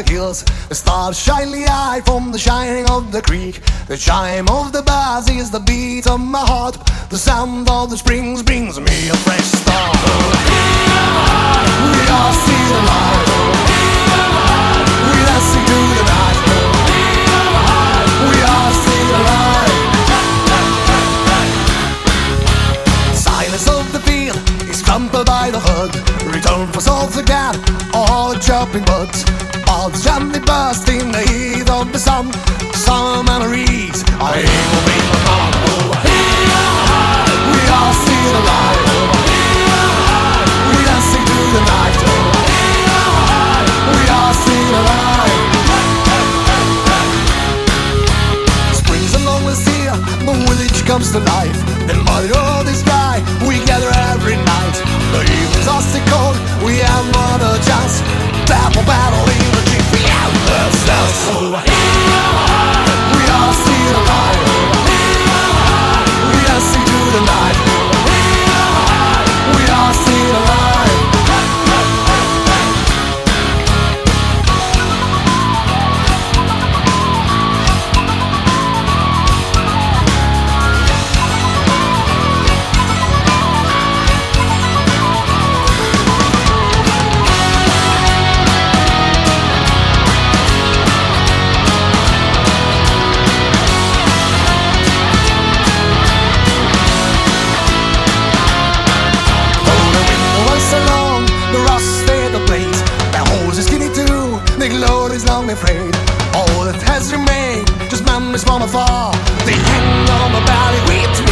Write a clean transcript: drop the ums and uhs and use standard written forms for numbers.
the hills. The stars shine eye from the shining of the creek. The chime of the bells is the beat of my heart. The sound of the springs brings me a fresh start. We are still alive. We dancing to the night. We are still alive. Silence of the field is crumpled by the hood. Return for souls again, all chopping buds. All gently burst in the heat of the sun. Some memories are able to be forgotten. We are still alive. We dancing to the night. We are still alive. Spring's along the sea, the village comes to life. The mother of the sky, we gather every night. The evenings are still cold, we have another chance. Battle, battle in the deep, we have the stars. We are still alive. We dancing to the night. We are still alive. The glory is long afraid. All that has remained, just memories from afar. They hang on my belly with me.